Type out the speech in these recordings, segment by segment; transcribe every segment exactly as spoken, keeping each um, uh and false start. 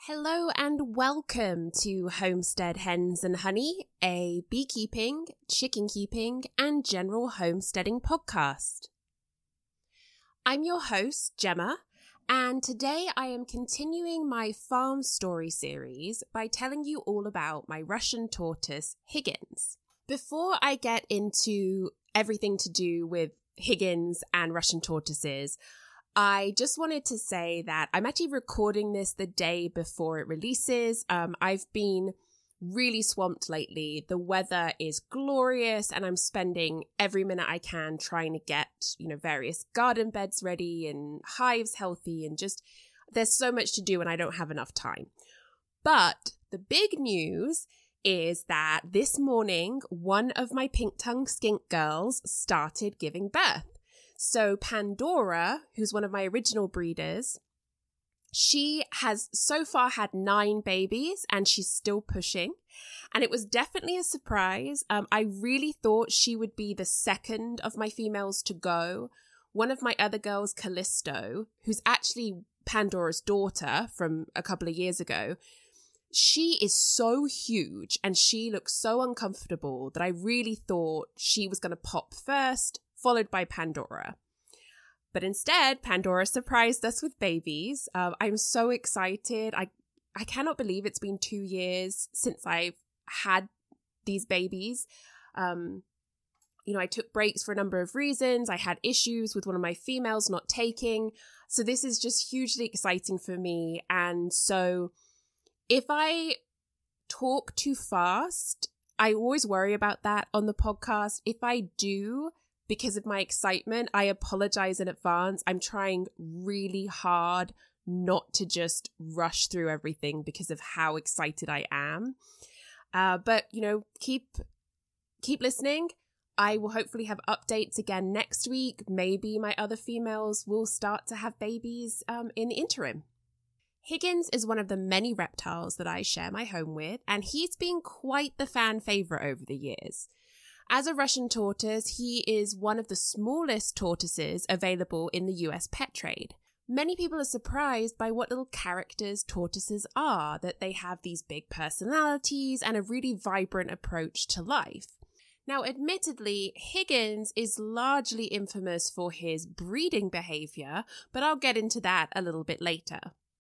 Hello and welcome to Homestead Hens and Honey, a beekeeping, chicken keeping, and general homesteading podcast. I'm your host, Gemma, and today I am continuing my farm story series by telling you all about my Russian tortoise, Higgins. Before I get into everything to do with Higgins and Russian tortoises, I just wanted to say that I'm actually recording this the day before it releases. Um, I've been really swamped lately. The weather is glorious and I'm spending every minute I can trying to get, you know, various garden beds ready and hives healthy, and just there's so much to do and I don't have enough time. But the big news is that this morning, one of my pink-tongued skink girls started giving birth. So Pandora, who's one of my original breeders, she has so far had nine babies and she's still pushing. And it was definitely a surprise. Um, I really thought she would be the second of my females to go. One of my other girls, Callisto, who's actually Pandora's daughter from a couple of years ago, she is so huge and she looks so uncomfortable that I really thought she was going to pop first, followed by Pandora. But instead, Pandora surprised us with babies. Um, I'm so excited. I, I cannot believe it's been two years since I've had these babies. Um, you know, I took breaks for a number of reasons. I had issues with one of my females not taking. So this is just hugely exciting for me. And so if I talk too fast, I always worry about that on the podcast. If I do, because of my excitement, I apologize in advance. I'm trying really hard not to just rush through everything because of how excited I am. Uh, but, you know, keep keep listening. I will hopefully have updates again next week. Maybe my other females will start to have babies um, in the interim. Higgins is one of the many reptiles that I share my home with, and he's been quite the fan favorite over the years. As a Russian tortoise, he is one of the smallest tortoises available in the U S pet trade. Many people are surprised by what little characters tortoises are, that they have these big personalities and a really vibrant approach to life. Now, admittedly, Higgins is largely infamous for his breeding behavior, but I'll get into that a little bit later.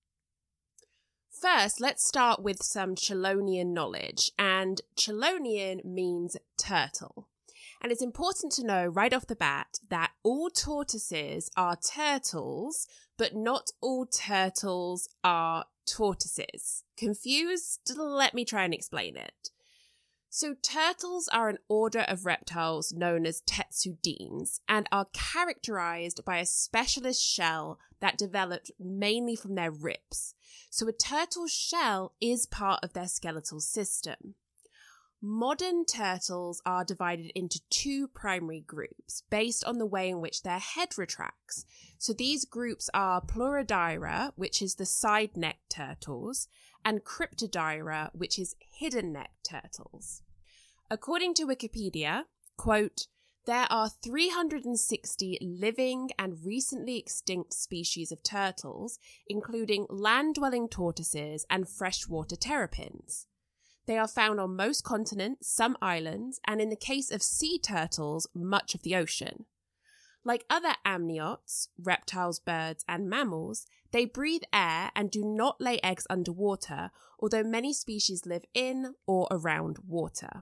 First, let's start with some Chelonian knowledge, and Chelonian means turtle. And it's important to know right off the bat that all tortoises are turtles, but not all turtles are tortoises. Confused? Let me try and explain it. So turtles are an order of reptiles known as Tetsudines and are characterized by a specialist shell that developed mainly from their ribs. So a turtle's shell is part of their skeletal system. Modern turtles are divided into two primary groups based on the way in which their head retracts. So these groups are Pleurodira, which is the side-necked turtles, and Cryptodira, which is hidden-necked turtles. According to Wikipedia, quote, there are three hundred sixty living and recently extinct species of turtles, including land-dwelling tortoises and freshwater terrapins. They are found on most continents, some islands, and in the case of sea turtles, much of the ocean. Like other amniotes, reptiles, birds, and mammals, they breathe air and do not lay eggs underwater, although many species live in or around water.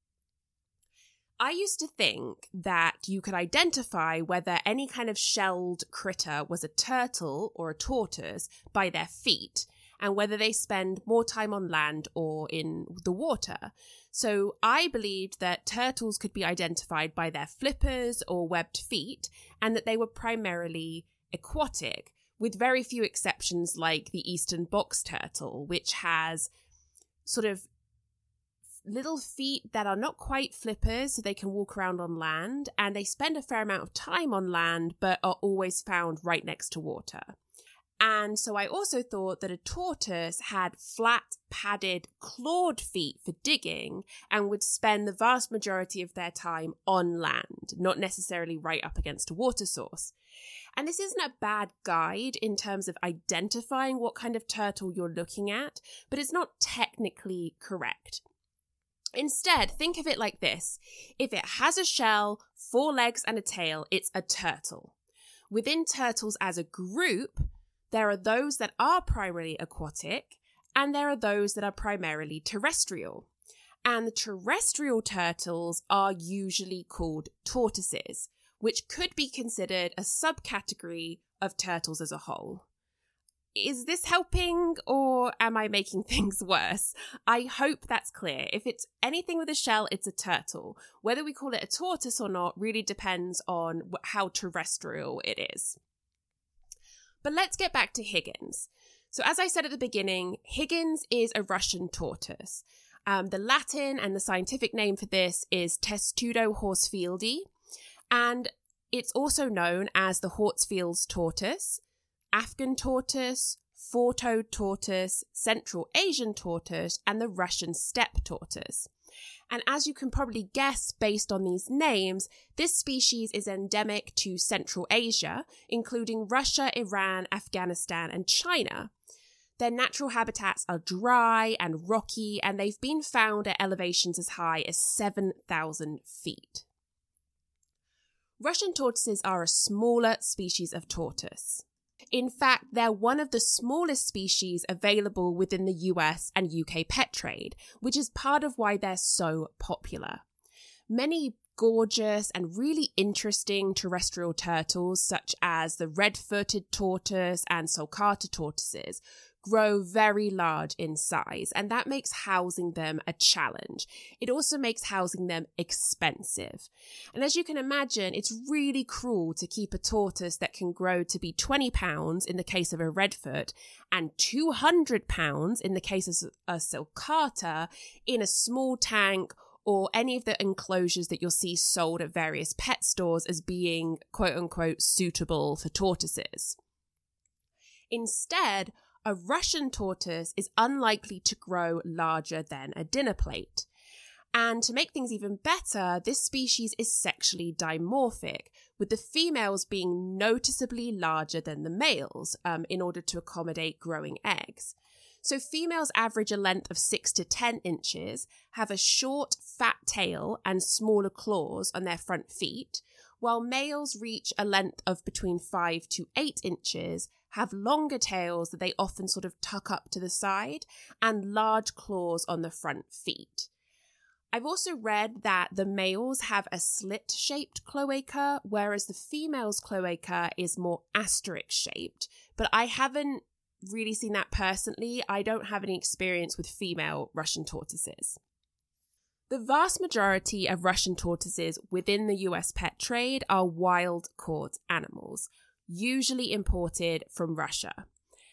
I used to think that you could identify whether any kind of shelled critter was a turtle or a tortoise by their feet, and whether they spend more time on land or in the water. So I believed that turtles could be identified by their flippers or webbed feet, and that they were primarily aquatic, with very few exceptions like the eastern box turtle, which has sort of little feet that are not quite flippers, so they can walk around on land, and they spend a fair amount of time on land, but are always found right next to water. And so I also thought that a tortoise had flat, padded, clawed feet for digging and would spend the vast majority of their time on land, not necessarily right up against a water source. And this isn't a bad guide in terms of identifying what kind of turtle you're looking at, but it's not technically correct. Instead, think of it like this. If it has a shell, four legs and a tail, it's a turtle. Within turtles as a group, there are those that are primarily aquatic, and there are those that are primarily terrestrial. And the terrestrial turtles are usually called tortoises, which could be considered a subcategory of turtles as a whole. Is this helping, or am I making things worse? I hope that's clear. If it's anything with a shell, it's a turtle. Whether we call it a tortoise or not really depends on how terrestrial it is. But let's get back to Higgins. So as I said at the beginning, Higgins is a Russian tortoise. Um, the Latin and the scientific name for this is Testudo horsfieldi, and it's also known as the Hartsfield's tortoise, Afghan tortoise, four-toed tortoise, Central Asian tortoise, and the Russian steppe tortoise. And as you can probably guess based on these names, this species is endemic to Central Asia, including Russia, Iran, Afghanistan, and China. Their natural habitats are dry and rocky, and they've been found at elevations as high as seven thousand feet. Russian tortoises are a smaller species of tortoise. In fact, they're one of the smallest species available within the U S and U K pet trade, which is part of why they're so popular. Many gorgeous and really interesting terrestrial turtles, such as the red-footed tortoise and sulcata tortoises, grow very large in size, and that makes housing them a challenge. It also makes housing them expensive. And as you can imagine, it's really cruel to keep a tortoise that can grow to be twenty pounds in the case of a redfoot and two hundred pounds in the case of a sulcata in a small tank or any of the enclosures that you'll see sold at various pet stores as being quote-unquote suitable for tortoises. Instead, a Russian tortoise is unlikely to grow larger than a dinner plate. And to make things even better, this species is sexually dimorphic, with the females being noticeably larger than the males um, in order to accommodate growing eggs. So females average a length of six to ten inches, have a short, fat tail and smaller claws on their front feet, while males reach a length of between five to eight inches, have longer tails that they often sort of tuck up to the side, and large claws on the front feet. I've also read that the males have a slit-shaped cloaca, whereas the female's cloaca is more asterisk-shaped, but I haven't really seen that personally. I don't have any experience with female Russian tortoises. The vast majority of Russian tortoises within the U S pet trade are wild-caught animals, usually imported from Russia.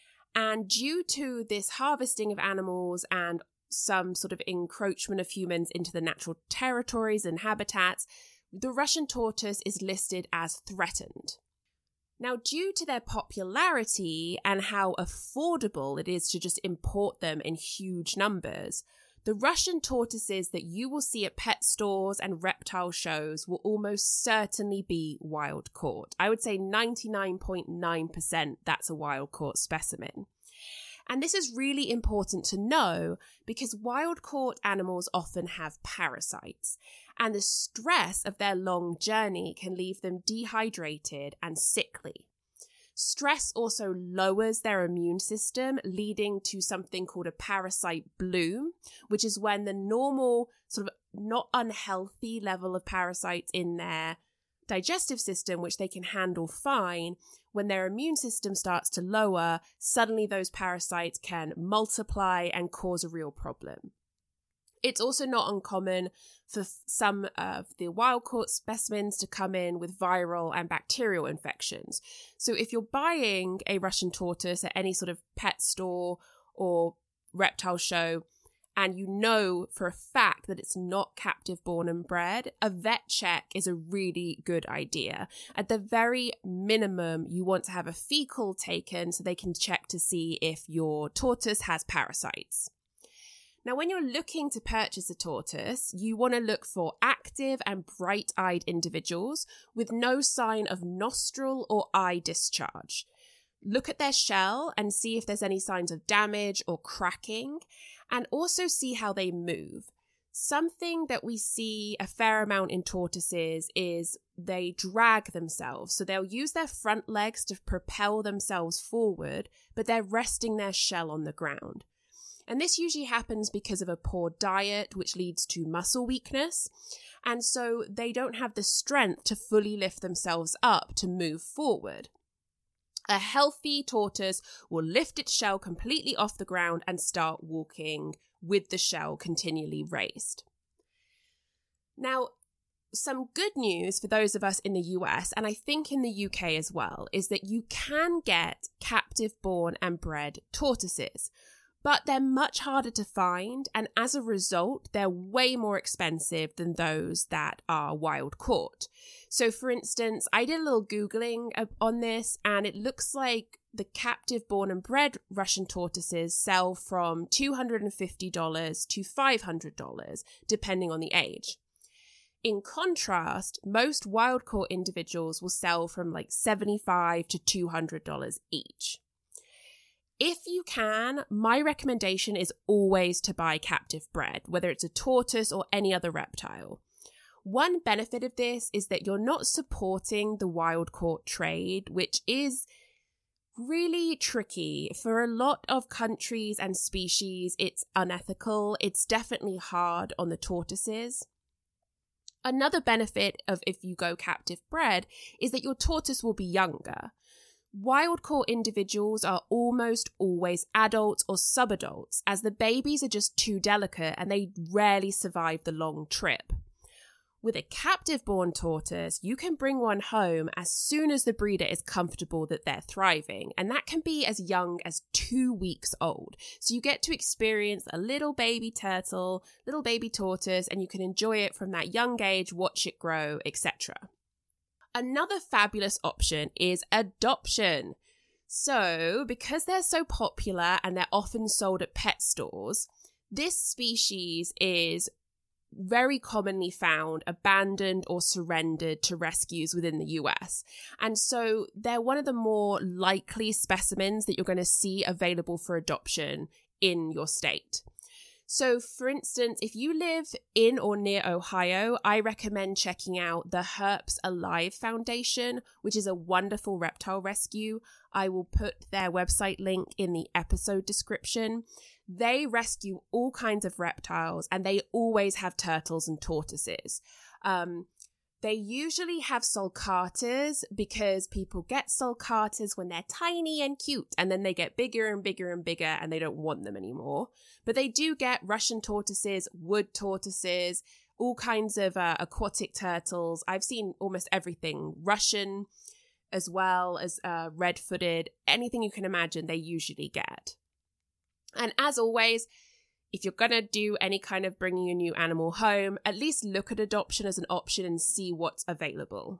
And due to this harvesting of animals and some sort of encroachment of humans into the natural territories and habitats, the Russian tortoise is listed as threatened. Now, due to their popularity and how affordable it is to just import them in huge numbers, the Russian tortoises that you will see at pet stores and reptile shows will almost certainly be wild caught. I would say ninety-nine point nine percent that's a wild caught specimen. And this is really important to know because wild caught animals often have parasites, and the stress of their long journey can leave them dehydrated and sickly. Stress also lowers their immune system, leading to something called a parasite bloom, which is when the normal, sort of not unhealthy level of parasites in their digestive system, which they can handle fine, when their immune system starts to lower, suddenly those parasites can multiply and cause a real problem. It's also not uncommon for some of the wild-caught specimens to come in with viral and bacterial infections. So if you're buying a Russian tortoise at any sort of pet store or reptile show, and you know for a fact that it's not captive born and bred, a vet check is a really good idea. At the very minimum, you want to have a fecal taken so they can check to see if your tortoise has parasites. Now, when you're looking to purchase a tortoise, you want to look for active and bright-eyed individuals with no sign of nostril or eye discharge. Look at their shell and see if there's any signs of damage or cracking, and also see how they move. Something that we see a fair amount in tortoises is they drag themselves. So they'll use their front legs to propel themselves forward, but they're resting their shell on the ground. And this usually happens because of a poor diet, which leads to muscle weakness. And so they don't have the strength to fully lift themselves up to move forward. A healthy tortoise will lift its shell completely off the ground and start walking with the shell continually raised. Now, some good news for those of us in the U S, and I think in the U K as well, is that you can get captive born and bred tortoises, but they're much harder to find, and as a result, they're way more expensive than those that are wild caught. So for instance, I did a little Googling on this, and it looks like the captive born and bred Russian tortoises sell from two hundred fifty dollars to five hundred dollars, depending on the age. In contrast, most wild caught individuals will sell from like seventy-five dollars to two hundred dollars each. If you can, my recommendation is always to buy captive bred, whether it's a tortoise or any other reptile. One benefit of this is that you're not supporting the wild caught trade, which is really tricky. For a lot of countries and species, it's unethical. It's definitely hard on the tortoises. Another benefit of if you go captive bred is that your tortoise will be younger. Wild caught individuals are almost always adults or subadults, as the babies are just too delicate and they rarely survive the long trip. With a captive born tortoise, you can bring one home as soon as the breeder is comfortable that they're thriving, and that can be as young as two weeks old. So you get to experience a little baby turtle, little baby tortoise, and you can enjoy it from that young age, watch it grow, et cetera. Another fabulous option is adoption. So, because they're so popular and they're often sold at pet stores, this species is very commonly found abandoned or surrendered to rescues within the U S. And so they're one of the more likely specimens that you're going to see available for adoption in your state. So, for instance, if you live in or near Ohio, I recommend checking out the Herps Alive Foundation, which is a wonderful reptile rescue. I will put their website link in the episode description. They rescue all kinds of reptiles, and they always have turtles and tortoises. Um, They usually have sulcatas because people get sulcatas when they're tiny and cute, and then they get bigger and bigger and bigger and they don't want them anymore. But they do get Russian tortoises, wood tortoises, all kinds of uh, aquatic turtles. I've seen almost everything. Russian as well as uh, red-footed. Anything you can imagine they usually get. And as always, if you're going to do any kind of bringing a new animal home, at least look at adoption as an option and see what's available.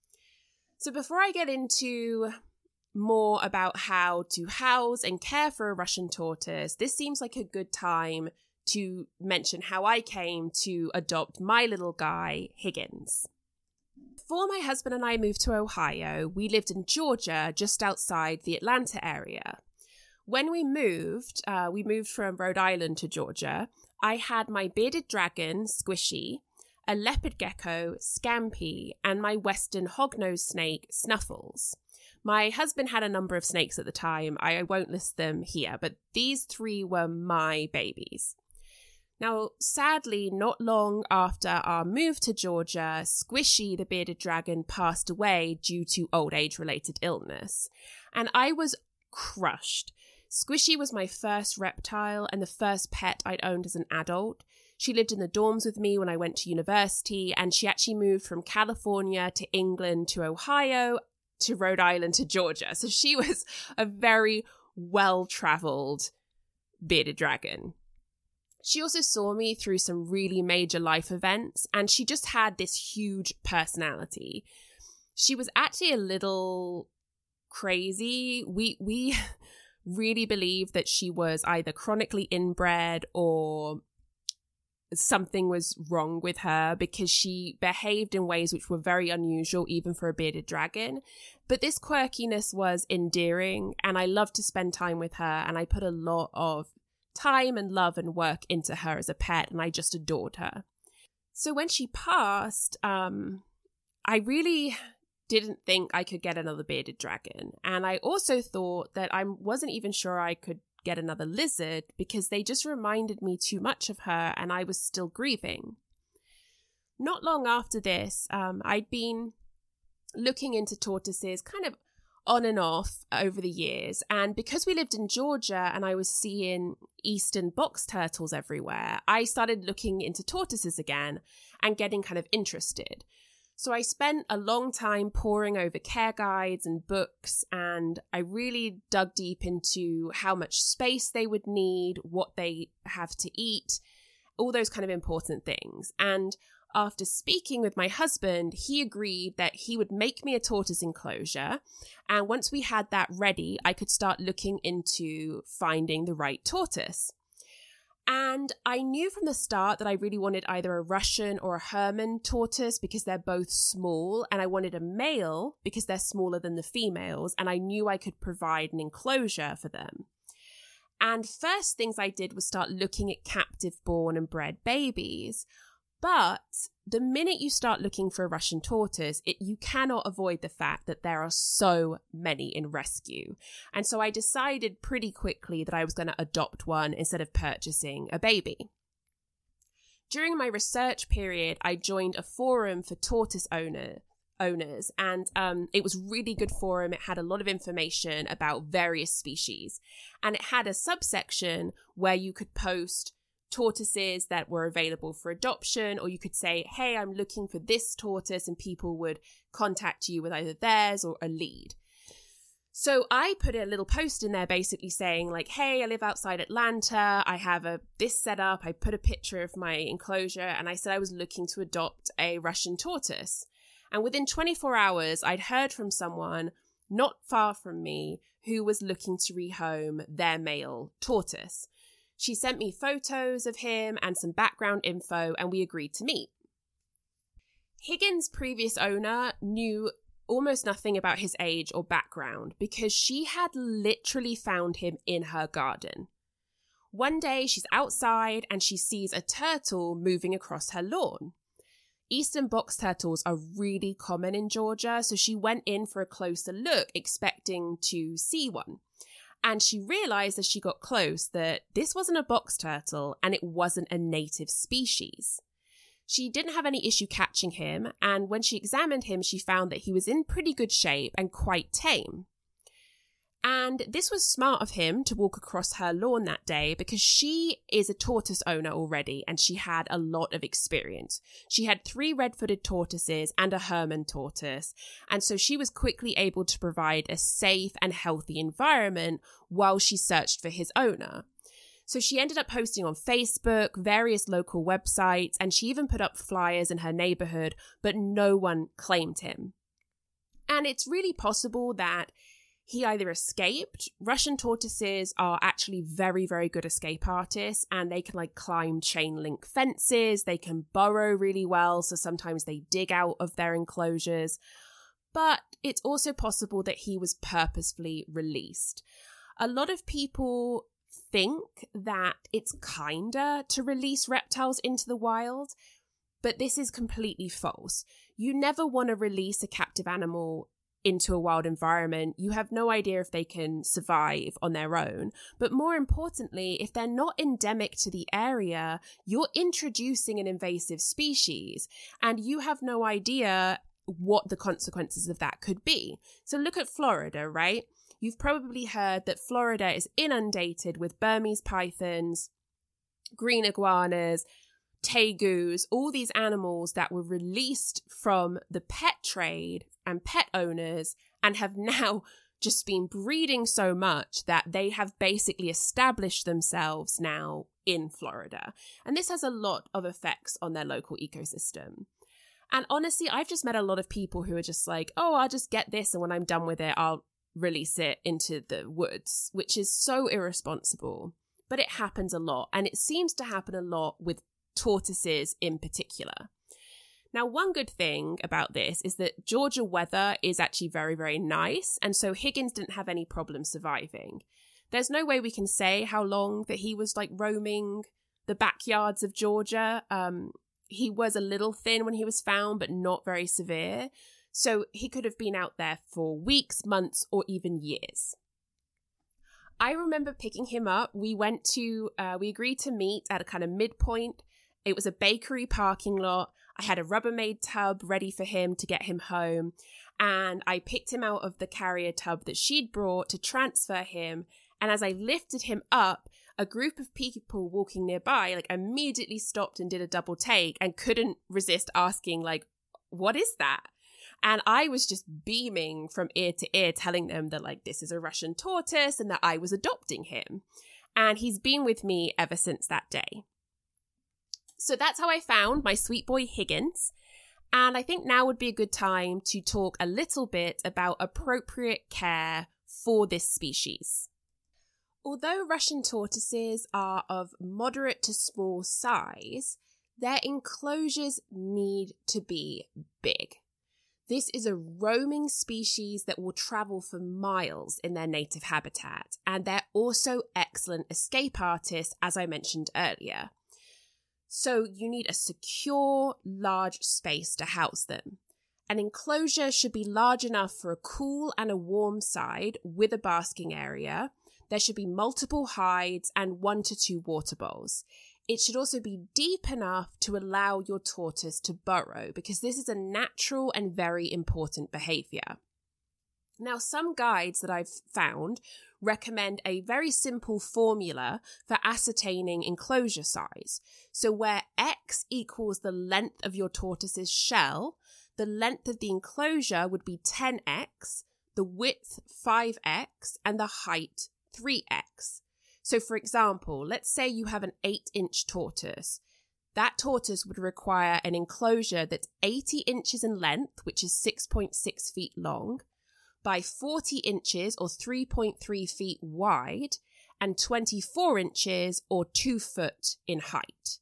So before I get into more about how to house and care for a Russian tortoise, this seems like a good time to mention how I came to adopt my little guy, Higgins. Before my husband and I moved to Ohio, we lived in Georgia, just outside the Atlanta area. When we moved, uh, we moved from Rhode Island to Georgia, I had my bearded dragon, Squishy, a leopard gecko, Scampy, and my western hognose snake, Snuffles. My husband had a number of snakes at the time. I won't list them here, but these three were my babies. Now, sadly, not long after our move to Georgia, Squishy, the bearded dragon, passed away due to old age-related illness, and I was crushed. Squishy was my first reptile and the first pet I'd owned as an adult. She lived in the dorms with me when I went to university, and she actually moved from California to England to Ohio to Rhode Island to Georgia. So she was a very well-traveled bearded dragon. She also saw me through some really major life events, and she just had this huge personality. She was actually a little crazy. We, we... really believed that she was either chronically inbred or something was wrong with her, because she behaved in ways which were very unusual even for a bearded dragon. But this quirkiness was endearing, and I loved to spend time with her, and I put a lot of time and love and work into her as a pet, and I just adored her. So when she passed, um, I really didn't think I could get another bearded dragon. And I also thought that I wasn't even sure I could get another lizard, because they just reminded me too much of her, and I was still grieving. Not long after this, um, I'd been looking into tortoises kind of on and off over the years, and because we lived in Georgia and I was seeing eastern box turtles everywhere, I started looking into tortoises again and getting kind of interested. So I spent a long time poring over care guides and books, and I really dug deep into how much space they would need, what they have to eat, all those kind of important things. And after speaking with my husband, he agreed that he would make me a tortoise enclosure. And once we had that ready, I could start looking into finding the right tortoise. And I knew from the start that I really wanted either a Russian or a Hermann tortoise, because they're both small, and I wanted a male because they're smaller than the females, and I knew I could provide an enclosure for them. And first things I did was start looking at captive born and bred babies. But the minute you start looking for a Russian tortoise, it, you cannot avoid the fact that there are so many in rescue. And so I decided pretty quickly that I was going to adopt one instead of purchasing a baby. During my research period, I joined a forum for tortoise owner, owners, and um, it was a really good forum. It had a lot of information about various species, and it had a subsection where you could post tortoises that were available for adoption, or you could say, hey, I'm looking for this tortoise, and people would contact you with either theirs or a lead. So I put a little post in there basically saying like, hey, I live outside Atlanta, I have a this set up. I put a picture of my enclosure, and I said I was looking to adopt a Russian tortoise. And within twenty-four hours, I'd heard from someone not far from me who was looking to rehome their male tortoise. She sent me photos of him and some background info, and we agreed to meet. Higgins' previous owner knew almost nothing about his age or background because she had literally found him in her garden. One day she's outside and she sees a turtle moving across her lawn. Eastern box turtles are really common in Georgia, so she went in for a closer look expecting to see one. And she realized as she got close that this wasn't a box turtle and it wasn't a native species. She didn't have any issue catching him, and when she examined him, she found that he was in pretty good shape and quite tame. And this was smart of him to walk across her lawn that day because she is a tortoise owner already and she had a lot of experience. She had three red-footed tortoises and a Hermann tortoise, and so she was quickly able to provide a safe and healthy environment while she searched for his owner. So she ended up posting on Facebook, various local websites, and she even put up flyers in her neighborhood, but no one claimed him. And it's really possible that he either escaped. Russian tortoises are actually very, very good escape artists, and they can like climb chain link fences. They can burrow really well, so sometimes they dig out of their enclosures. But it's also possible that he was purposefully released. A lot of people think that it's kinder to release reptiles into the wild, but this is completely false. You never want to release a captive animal into a wild environment. You have no idea if they can survive on their own. But more importantly, if they're not endemic to the area, you're introducing an invasive species and you have no idea what the consequences of that could be. So look at Florida, right? You've probably heard that Florida is inundated with Burmese pythons, green iguanas, tegus, all these animals that were released from the pet trade and pet owners and have now just been breeding so much that they have basically established themselves now in Florida. And this has a lot of effects on their local ecosystem. And honestly, I've just met a lot of people who are just like, oh, I'll just get this, and when I'm done with it, I'll release it into the woods, which is so irresponsible. But it happens a lot, and it seems to happen a lot with tortoises in particular. Now, one good thing about this is that Georgia weather is actually very, very nice, and so Higgins didn't have any problem surviving. There's no way we can say how long that he was like roaming the backyards of Georgia. Um, he was a little thin when he was found, but not very severe. So he could have been out there for weeks, months, or even years. I remember picking him up. We went to, uh, we agreed to meet at a kind of midpoint. It was a bakery parking lot. I had a Rubbermaid tub ready for him to get him home. And I picked him out of the carrier tub that she'd brought to transfer him. And as I lifted him up, a group of people walking nearby like immediately stopped and did a double take and couldn't resist asking, like, what is that? And I was just beaming from ear to ear, telling them that, like, this is a Russian tortoise and that I was adopting him. And he's been with me ever since that day. So that's how I found my sweet boy Higgins. And I think now would be a good time to talk a little bit about appropriate care for this species. Although Russian tortoises are of moderate to small size, their enclosures need to be big. This is a roaming species that will travel for miles in their native habitat, and they're also excellent escape artists, as I mentioned earlier. So you need a secure, large space to house them. An enclosure should be large enough for a cool and a warm side with a basking area. There should be multiple hides and one to two water bowls. It should also be deep enough to allow your tortoise to burrow, because this is a natural and very important behavior. Now, some guides that I've found recommend a very simple formula for ascertaining enclosure size. So where X equals the length of your tortoise's shell, the length of the enclosure would be ten x, the width five x, and the height three x. So for example, let's say you have an eight inch tortoise. That tortoise would require an enclosure that's eighty inches in length, which is six point six feet long, by forty inches or three point three feet wide, and twenty-four inches or two foot in height.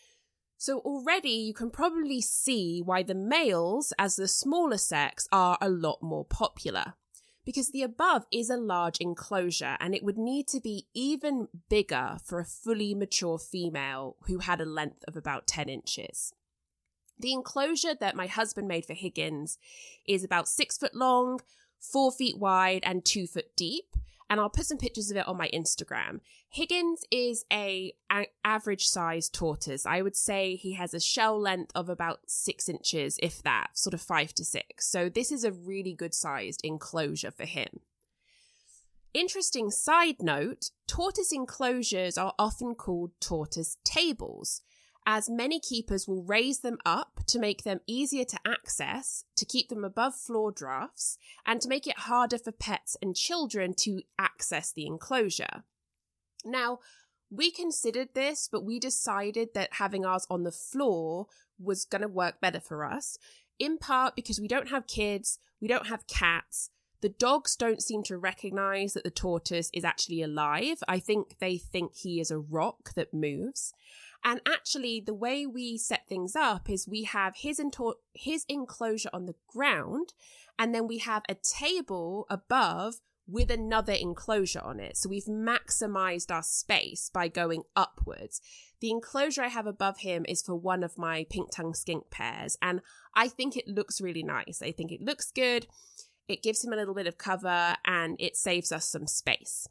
So already you can probably see why the males, as the smaller sex, are a lot more popular. Because the above is a large enclosure, and it would need to be even bigger for a fully mature female who had a length of about ten inches. The enclosure that my husband made for Higgins is about six foot long, four feet wide, and two foot deep. And I'll put some pictures of it on my Instagram. Higgins is a, a average size tortoise. I would say he has a shell length of about six inches, if that, sort of five to six. So this is a really good sized enclosure for him. Interesting side note, tortoise enclosures are often called tortoise tables, as many keepers will raise them up to make them easier to access, to keep them above floor drafts, and to make it harder for pets and children to access the enclosure. Now, we considered this, but we decided that having ours on the floor was going to work better for us, in part because we don't have kids, we don't have cats. The dogs don't seem to recognize that the tortoise is actually alive. I think they think he is a rock that moves. And actually, the way we set things up is we have his, entor- his enclosure on the ground, and then we have a table above with another enclosure on it. So we've maximized our space by going upwards. The enclosure I have above him is for one of my pink tongue skink pairs, and I think it looks really nice. I think it looks good. It gives him a little bit of cover, and it saves us some space.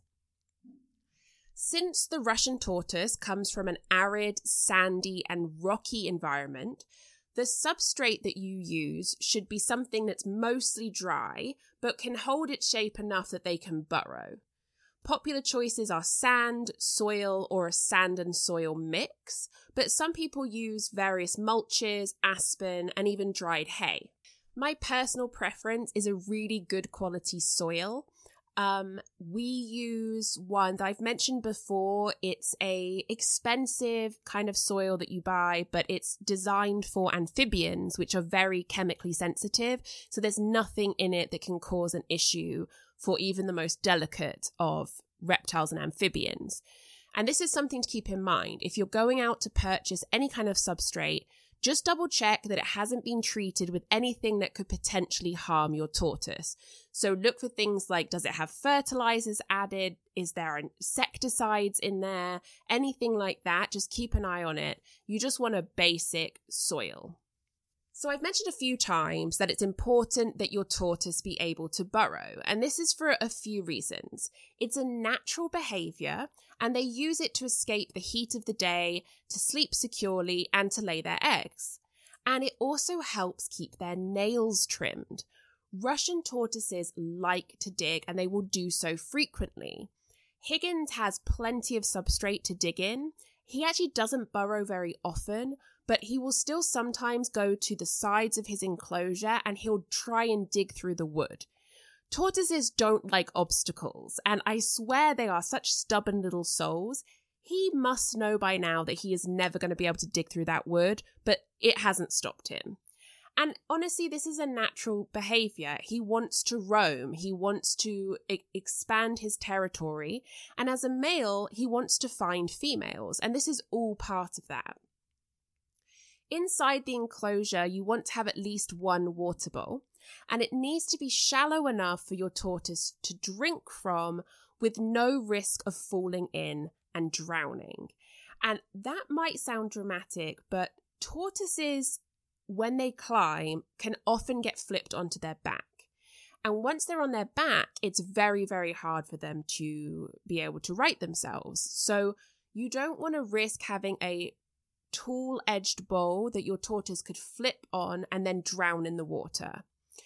Since the Russian tortoise comes from an arid, sandy, and rocky environment, the substrate that you use should be something that's mostly dry, but can hold its shape enough that they can burrow. Popular choices are sand, soil, or a sand and soil mix, but some people use various mulches, aspen, and even dried hay. My personal preference is a really good quality soil. Um, we use one that I've mentioned before. It's a expensive kind of soil that you buy, but it's designed for amphibians, which are very chemically sensitive. So there's nothing in it that can cause an issue for even the most delicate of reptiles and amphibians. And this is something to keep in mind. If you're going out to purchase any kind of substrate, just double check that it hasn't been treated with anything that could potentially harm your tortoise. So look for things like, does it have fertilizers added? Is there insecticides in there? Anything like that, just keep an eye on it. You just want a basic soil. So I've mentioned a few times that it's important that your tortoise be able to burrow, and this is for a few reasons. It's a natural behavior, and they use it to escape the heat of the day, to sleep securely, and to lay their eggs. And it also helps keep their nails trimmed. Russian tortoises like to dig, and they will do so frequently. Higgins has plenty of substrate to dig in. He actually doesn't burrow very often, but he will still sometimes go to the sides of his enclosure and he'll try and dig through the wood. Tortoises don't like obstacles, and I swear they are such stubborn little souls. He must know by now that he is never going to be able to dig through that wood, but it hasn't stopped him. And honestly, this is a natural behavior. He wants to roam. He wants to e- expand his territory. And as a male, he wants to find females. And this is all part of that. Inside the enclosure, you want to have at least one water bowl, and it needs to be shallow enough for your tortoise to drink from with no risk of falling in and drowning. And that might sound dramatic, but tortoises, when they climb, can often get flipped onto their back. And once they're on their back, it's very, very hard for them to be able to right themselves. So you don't want to risk having a tool-edged bowl that your tortoise could flip on and then drown in the water.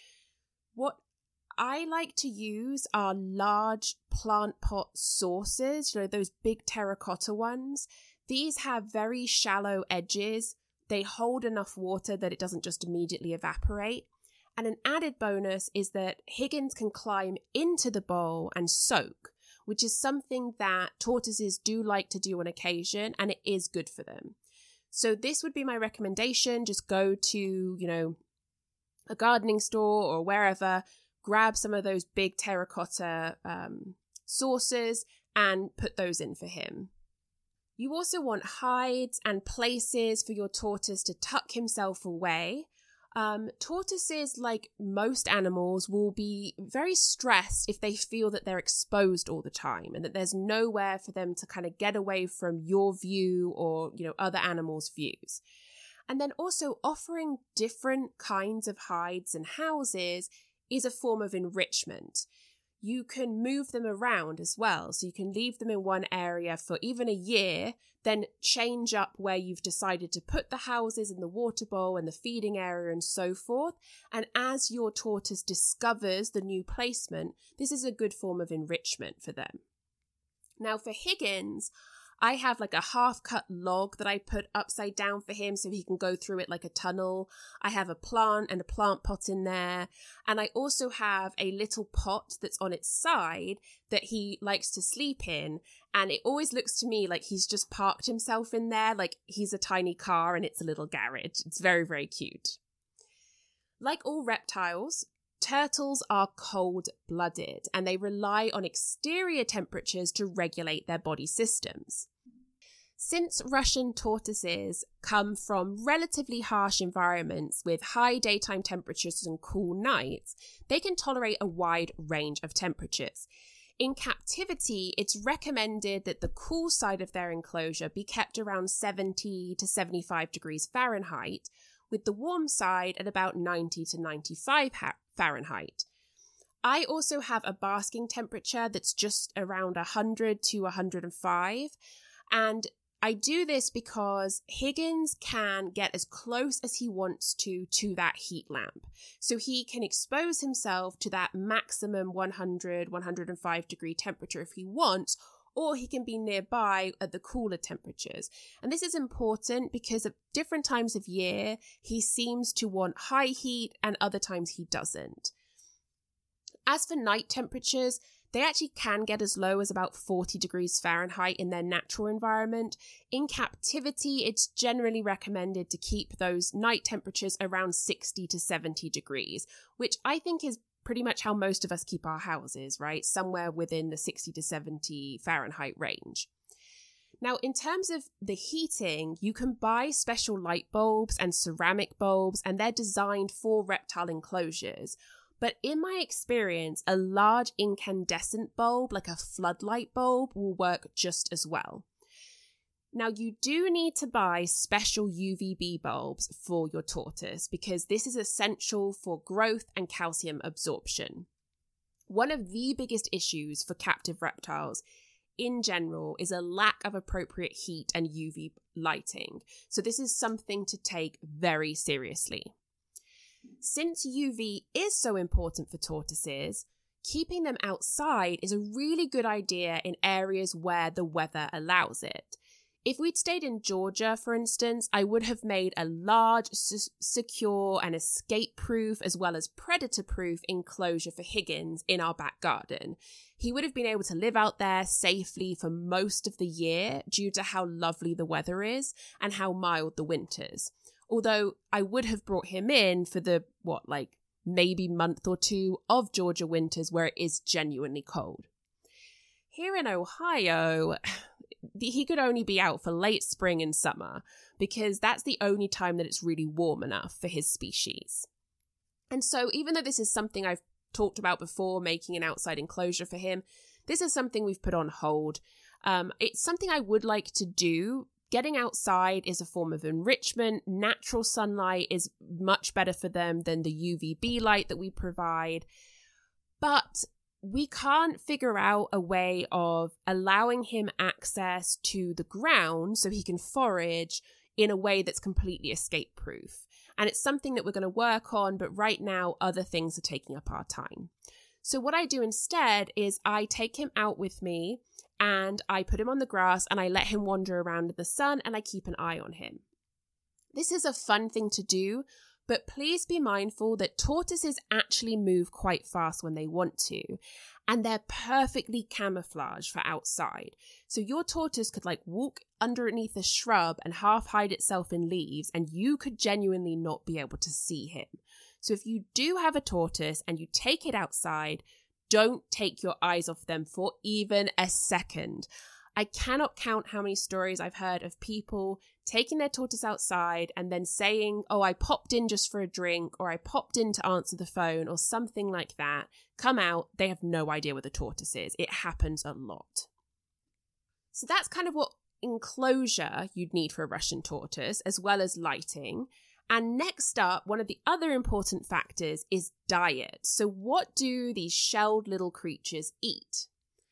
What I like to use are large plant pot saucers, you know, those big terracotta ones. These have very shallow edges. They hold enough water that it doesn't just immediately evaporate. And an added bonus is that Higgins can climb into the bowl and soak, which is something that tortoises do like to do on occasion, and it is good for them. So this would be my recommendation. Just go to, you know, a gardening store or wherever, grab some of those big terracotta um, saucers and put those in for him. You also want hides and places for your tortoise to tuck himself away. Um, tortoises, like most animals, will be very stressed if they feel that they're exposed all the time and that there's nowhere for them to kind of get away from your view or, you know, other animals' views. And then also offering different kinds of hides and houses is a form of enrichment. You can move them around as well. So you can leave them in one area for even a year, then change up where you've decided to put the houses and the water bowl and the feeding area and so forth. And as your tortoise discovers the new placement, this is a good form of enrichment for them. Now for Higgins, I have like a half-cut log that I put upside down for him so he can go through it like a tunnel. I have a plant and a plant pot in there. And I also have a little pot that's on its side that he likes to sleep in. And it always looks to me like he's just parked himself in there, like he's a tiny car and it's a little garage. It's very, very cute. Like all reptiles, turtles are cold-blooded and they rely on exterior temperatures to regulate their body systems. Since Russian tortoises come from relatively harsh environments with high daytime temperatures and cool nights, they can tolerate a wide range of temperatures. In captivity, it's recommended that the cool side of their enclosure be kept around seventy to seventy-five degrees Fahrenheit, with the warm side at about ninety to ninety-five Fahrenheit. I also have a basking temperature that's just around one hundred to one hundred five, and I do this because Higgins can get as close as he wants to to that heat lamp. So he can expose himself to that maximum one hundred, one hundred five degree temperature if he wants, or he can be nearby at the cooler temperatures. And this is important because at different times of year, he seems to want high heat and other times he doesn't. As for night temperatures, They actually can get as low as about forty degrees Fahrenheit in their natural environment. In captivity, it's generally recommended to keep those night temperatures around sixty to seventy degrees, which I think is pretty much how most of us keep our houses, right? Somewhere within the sixty to seventy Fahrenheit range. Now, in terms of the heating, you can buy special light bulbs and ceramic bulbs, and they're designed for reptile enclosures. But in my experience, a large incandescent bulb, like a floodlight bulb, will work just as well. Now, you do need to buy special U V B bulbs for your tortoise because this is essential for growth and calcium absorption. One of the biggest issues for captive reptiles in general is a lack of appropriate heat and U V lighting. So this is something to take very seriously. Since U V is so important for tortoises, keeping them outside is a really good idea in areas where the weather allows it. If we'd stayed in Georgia, for instance, I would have made a large, s- secure and escape-proof as well as predator-proof enclosure for Higgins in our back garden. He would have been able to live out there safely for most of the year due to how lovely the weather is and how mild the winters. Although I would have brought him in for the, what, like maybe month or two of Georgia winters where it is genuinely cold. Here in Ohio, he could only be out for late spring and summer because that's the only time that it's really warm enough for his species. And so even though this is something I've talked about before, making an outside enclosure for him, this is something we've put on hold. Um, it's something I would like to do. Getting outside is a form of enrichment. Natural sunlight is much better for them than the U V B light that we provide. But we can't figure out a way of allowing him access to the ground so he can forage in a way that's completely escape-proof. And it's something that we're going to work on, but right now other things are taking up our time. So what I do instead is I take him out with me and I put him on the grass and I let him wander around in the sun and I keep an eye on him. This is a fun thing to do, but please be mindful that tortoises actually move quite fast when they want to, and they're perfectly camouflaged for outside. So your tortoise could like walk underneath a shrub and half hide itself in leaves, and you could genuinely not be able to see him. So if you do have a tortoise and you take it outside, don't take your eyes off them for even a second. I cannot count how many stories I've heard of people taking their tortoise outside and then saying, oh, I popped in just for a drink, or I popped in to answer the phone, or something like that. Come out, they have no idea what the tortoise is. It happens a lot. So that's kind of what enclosure you'd need for a Russian tortoise, as well as lighting. And next up, one of the other important factors is diet. So what do these shelled little creatures eat?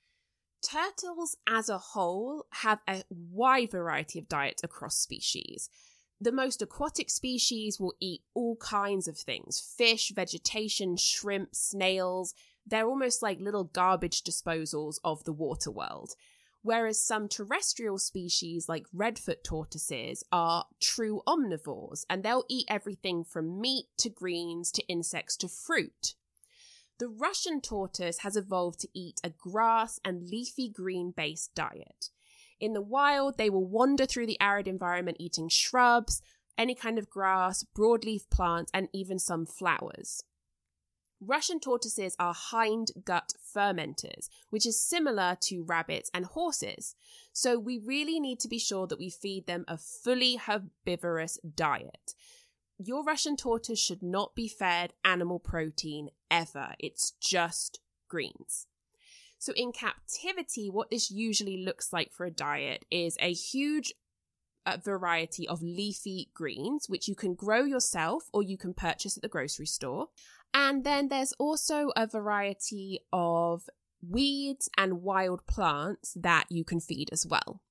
Turtles as a whole have a wide variety of diets across species. The most aquatic species will eat all kinds of things: fish, vegetation, shrimp, snails. They're almost like little garbage disposals of the water world. Whereas some terrestrial species like redfoot tortoises are true omnivores, and they'll eat everything from meat to greens to insects to fruit. The Russian tortoise has evolved to eat a grass and leafy green-based diet. In the wild, they will wander through the arid environment eating shrubs, any kind of grass, broadleaf plants, and even some flowers. Russian tortoises are hind gut fermenters, which is similar to rabbits and horses. So we really need to be sure that we feed them a fully herbivorous diet. Your Russian tortoise should not be fed animal protein ever. It's just greens. So in captivity, what this usually looks like for a diet is a huge uh, variety of leafy greens, which you can grow yourself or you can purchase at the grocery store. And then there's also a variety of weeds and wild plants that you can feed as well.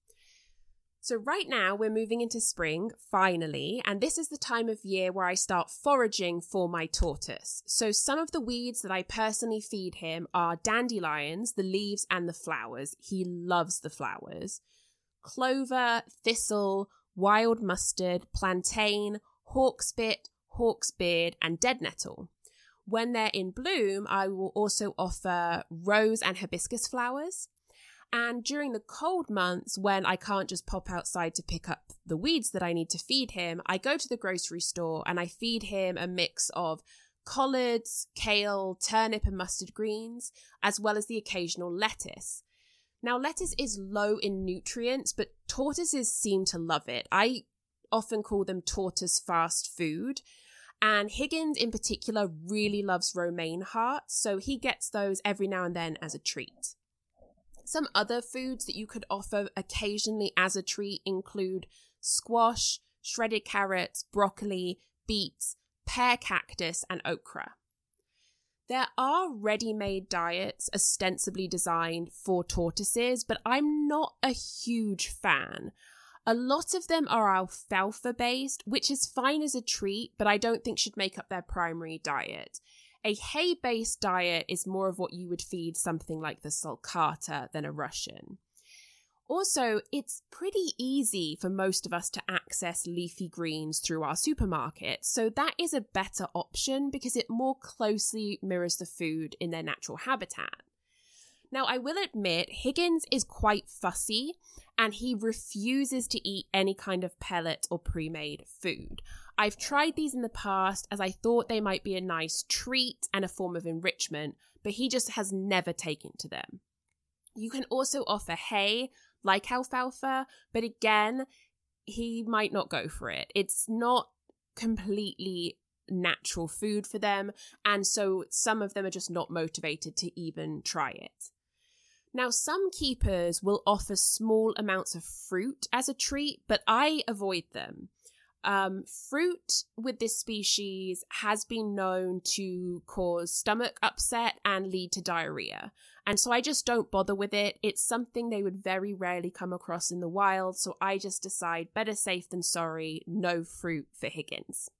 So right now we're moving into spring, finally, and this is the time of year where I start foraging for my tortoise. So some of the weeds that I personally feed him are dandelions, the leaves and the flowers. He loves the flowers. Clover, thistle, wild mustard, plantain, hawksbit, hawksbeard, and dead nettle. When they're in bloom, I will also offer rose and hibiscus flowers. And during the cold months, when I can't just pop outside to pick up the weeds that I need to feed him, I go to the grocery store and I feed him a mix of collards, kale, turnip and mustard greens, as well as the occasional lettuce. Now, lettuce is low in nutrients, but tortoises seem to love it. I often call them tortoise fast food. And Higgins in particular really loves romaine hearts, so he gets those every now and then as a treat. Some other foods that you could offer occasionally as a treat include squash, shredded carrots, broccoli, beets, pear cactus, and okra. There are ready-made diets ostensibly designed for tortoises, but I'm not a huge fan. A lot of them are alfalfa-based, which is fine as a treat, but I don't think should make up their primary diet. A hay-based diet is more of what you would feed something like the sulcata than a Russian. Also, it's pretty easy for most of us to access leafy greens through our supermarket, so that is a better option because it more closely mirrors the food in their natural habitat. Now, I will admit, Higgins is quite fussy and he refuses to eat any kind of pellet or pre-made food. I've tried these in the past as I thought they might be a nice treat and a form of enrichment, but he just has never taken to them. You can also offer hay, like alfalfa, but again, he might not go for it. It's not completely natural food for them, and so some of them are just not motivated to even try it. Now, some keepers will offer small amounts of fruit as a treat, but I avoid them. Um, fruit with this species has been known to cause stomach upset and lead to diarrhea. And so I just don't bother with it. It's something they would very rarely come across in the wild. So I just decide better safe than sorry, no fruit for Higgins.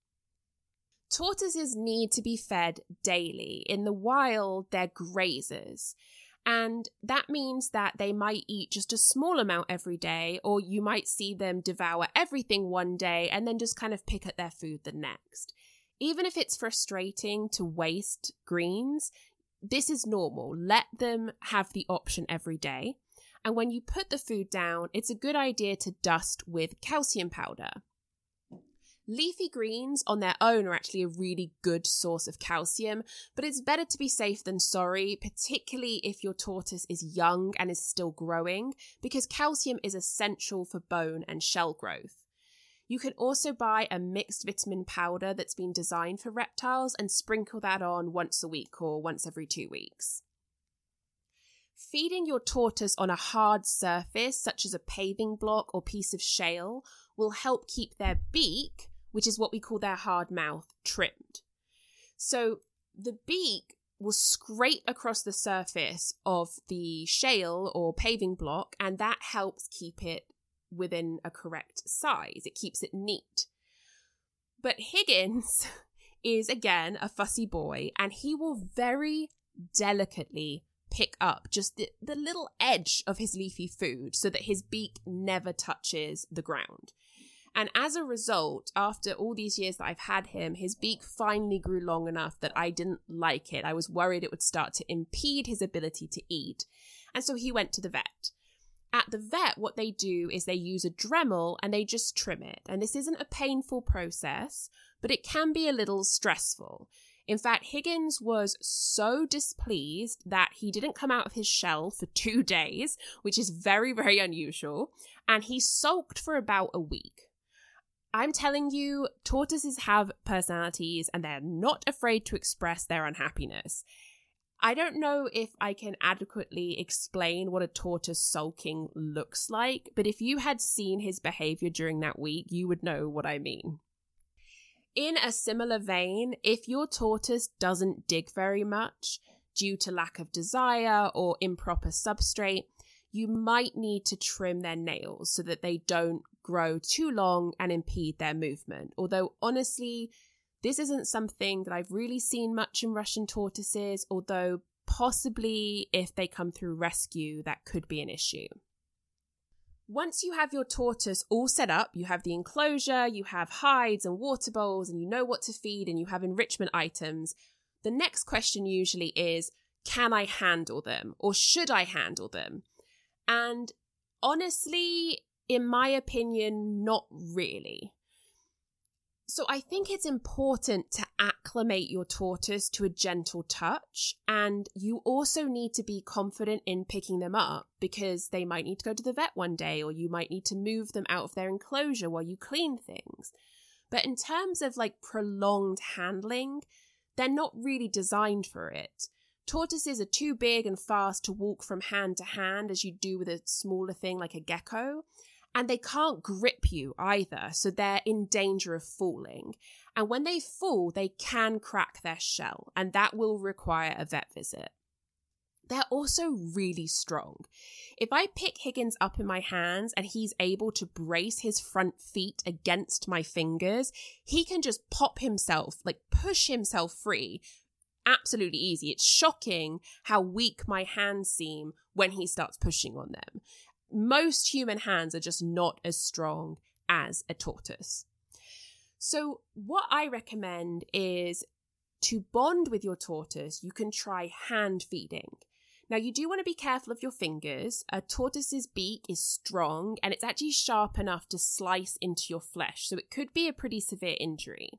Tortoises need to be fed daily. In the wild, they're grazers. And that means that they might eat just a small amount every day, or you might see them devour everything one day and then just kind of pick at their food the next. Even if it's frustrating to waste greens, this is normal. Let them have the option every day. And when you put the food down, it's a good idea to dust with calcium powder. Leafy greens on their own are actually a really good source of calcium, but it's better to be safe than sorry, particularly if your tortoise is young and is still growing, because calcium is essential for bone and shell growth. You can also buy a mixed vitamin powder that's been designed for reptiles and sprinkle that on once a week or once every two weeks. Feeding your tortoise on a hard surface, such as a paving block or piece of shale, will help keep their beak, which is what we call their hard mouth, trimmed. So the beak will scrape across the surface of the shale or paving block, and that helps keep it within a correct size. It keeps it neat. But Higgins is, again, a fussy boy, and he will very delicately pick up just the, the little edge of his leafy food so that his beak never touches the ground. And as a result, after all these years that I've had him, his beak finally grew long enough that I didn't like it. I was worried it would start to impede his ability to eat. And so he went to the vet. At the vet, what they do is they use a Dremel and they just trim it. And this isn't a painful process, but it can be a little stressful. In fact, Higgins was so displeased that he didn't come out of his shell for two days, which is very, very unusual. And he sulked for about a week. I'm telling you, tortoises have personalities and they're not afraid to express their unhappiness. I don't know if I can adequately explain what a tortoise sulking looks like, but if you had seen his behavior during that week, you would know what I mean. In a similar vein, if your tortoise doesn't dig very much due to lack of desire or improper substrate, you might need to trim their nails so that they don't grow too long and impede their movement. Although honestly, this isn't something that I've really seen much in Russian tortoises, although possibly if they come through rescue, that could be an issue. Once you have your tortoise all set up, you have the enclosure, you have hides and water bowls, and you know what to feed, and you have enrichment items, The next question usually is, can I handle them or should I handle them? And honestly, in my opinion, not really. So I think it's important to acclimate your tortoise to a gentle touch, and you also need to be confident in picking them up because they might need to go to the vet one day, or you might need to move them out of their enclosure while you clean things. But in terms of like prolonged handling, they're not really designed for it. Tortoises are too big and fast to walk from hand to hand as you do with a smaller thing like a gecko. And they can't grip you either, so they're in danger of falling. And when they fall, they can crack their shell, and that will require a vet visit. They're also really strong. If I pick Higgins up in my hands and he's able to brace his front feet against my fingers, he can just pop himself, like push himself free. Absolutely easy. It's shocking how weak my hands seem when he starts pushing on them. Most human hands are just not as strong as a tortoise. So what I recommend is to bond with your tortoise, you can try hand feeding. Now, you do want to be careful of your fingers. A tortoise's beak is strong and it's actually sharp enough to slice into your flesh, so it could be a pretty severe injury.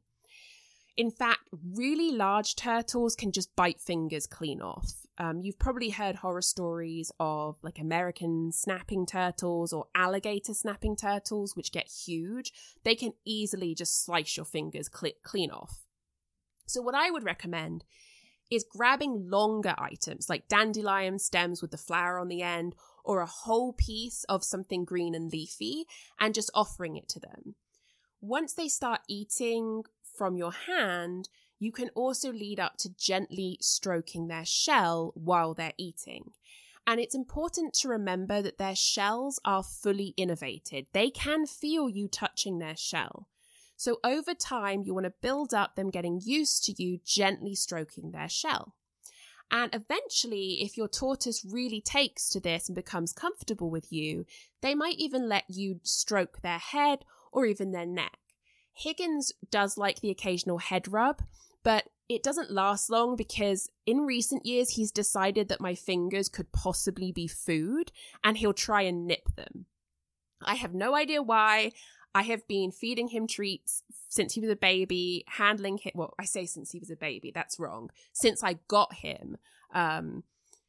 In fact, really large turtles can just bite fingers clean off. Um, you've probably heard horror stories of like American snapping turtles or alligator snapping turtles, which get huge. They can easily just slice your fingers cl- clean off. So what I would recommend is grabbing longer items like dandelion stems with the flower on the end, or a whole piece of something green and leafy, and just offering it to them. Once they start eating from your hand, you can also lead up to gently stroking their shell while they're eating. And it's important to remember that their shells are fully innervated. They can feel you touching their shell. So over time, you want to build up them getting used to you gently stroking their shell. And eventually, if your tortoise really takes to this and becomes comfortable with you, they might even let you stroke their head or even their neck. Higgins does like the occasional head rub, but it doesn't last long because in recent years he's decided that my fingers could possibly be food and he'll try and nip them. I have no idea why. I have been feeding him treats since he was a baby, handling him. Well, I say since he was a baby, that's wrong. Since I got him. Um,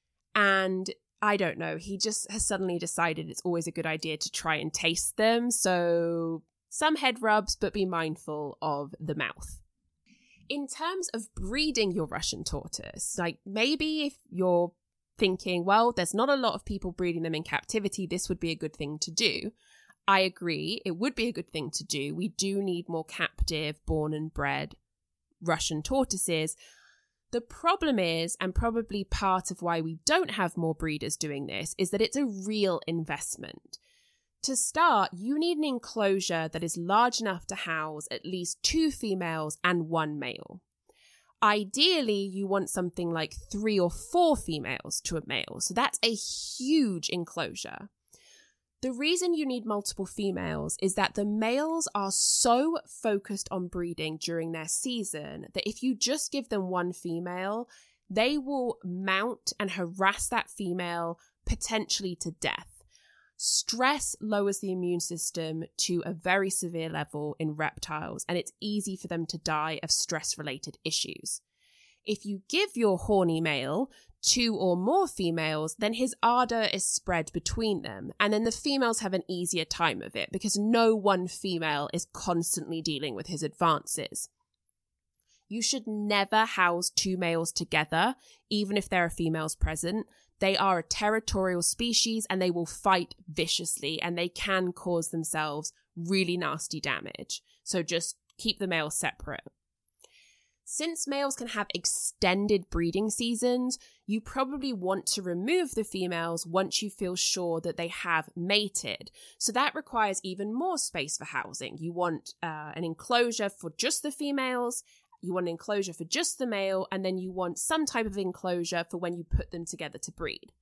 and I don't know, he just has suddenly decided it's always a good idea to try and taste them. So some head rubs, but be mindful of the mouth. In terms of breeding your Russian tortoise, like maybe if you're thinking, well, there's not a lot of people breeding them in captivity, this would be a good thing to do. I agree, it would be a good thing to do. We do need more captive, born and bred Russian tortoises. The problem is, and probably part of why we don't have more breeders doing this, is that it's a real investment. To start, you need an enclosure that is large enough to house at least two females and one male. Ideally, you want something like three or four females to a male, so that's a huge enclosure. The reason you need multiple females is that the males are so focused on breeding during their season that if you just give them one female, they will mount and harass that female potentially to death. Stress lowers the immune system to a very severe level in reptiles, and it's easy for them to die of stress-related issues. If you give your horny male two or more females, then his ardor is spread between them, and then the females have an easier time of it because no one female is constantly dealing with his advances. You should never house two males together, even if there are females present. They are a territorial species and they will fight viciously and they can cause themselves really nasty damage. So just keep the males separate. Since males can have extended breeding seasons, you probably want to remove the females once you feel sure that they have mated. So that requires even more space for housing. You want uh, an enclosure for just the females, you want an enclosure for just the male, and then you want some type of enclosure for when you put them together to breed.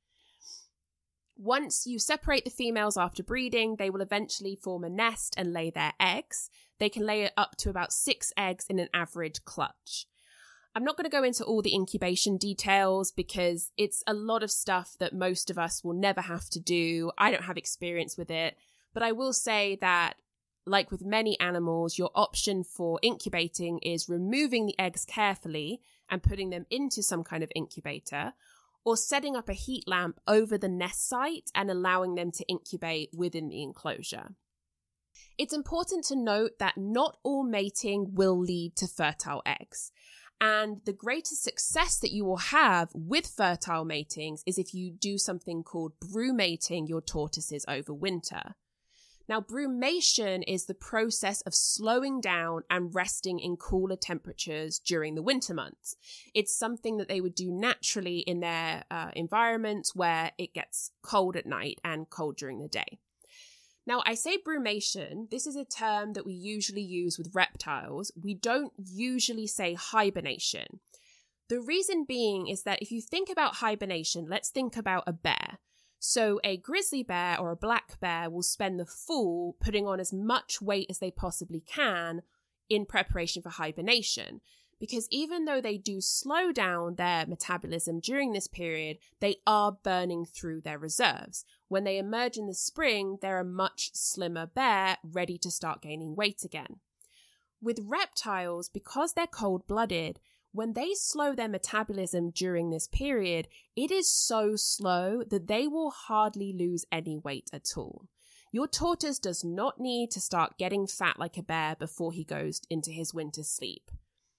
Once you separate the females after breeding, they will eventually form a nest and lay their eggs. They can lay up to about six eggs in an average clutch. I'm not going to go into all the incubation details because it's a lot of stuff that most of us will never have to do. I don't have experience with it, but I will say that, like with many animals, your option for incubating is removing the eggs carefully and putting them into some kind of incubator, or setting up a heat lamp over the nest site and allowing them to incubate within the enclosure. It's important to note that not all mating will lead to fertile eggs. And the greatest success that you will have with fertile matings is if you do something called brumating your tortoises over winter. Now, brumation is the process of slowing down and resting in cooler temperatures during the winter months. It's something that they would do naturally in their uh, environments where it gets cold at night and cold during the day. Now, I say brumation, this is a term that we usually use with reptiles. We don't usually say hibernation. The reason being is that if you think about hibernation, let's think about a bear. So a grizzly bear or a black bear will spend the fall putting on as much weight as they possibly can in preparation for hibernation. Because even though they do slow down their metabolism during this period, they are burning through their reserves. When they emerge in the spring, they're a much slimmer bear ready to start gaining weight again. With reptiles, because they're cold-blooded, when they slow their metabolism during this period, it is so slow that they will hardly lose any weight at all. Your tortoise does not need to start getting fat like a bear before he goes into his winter sleep.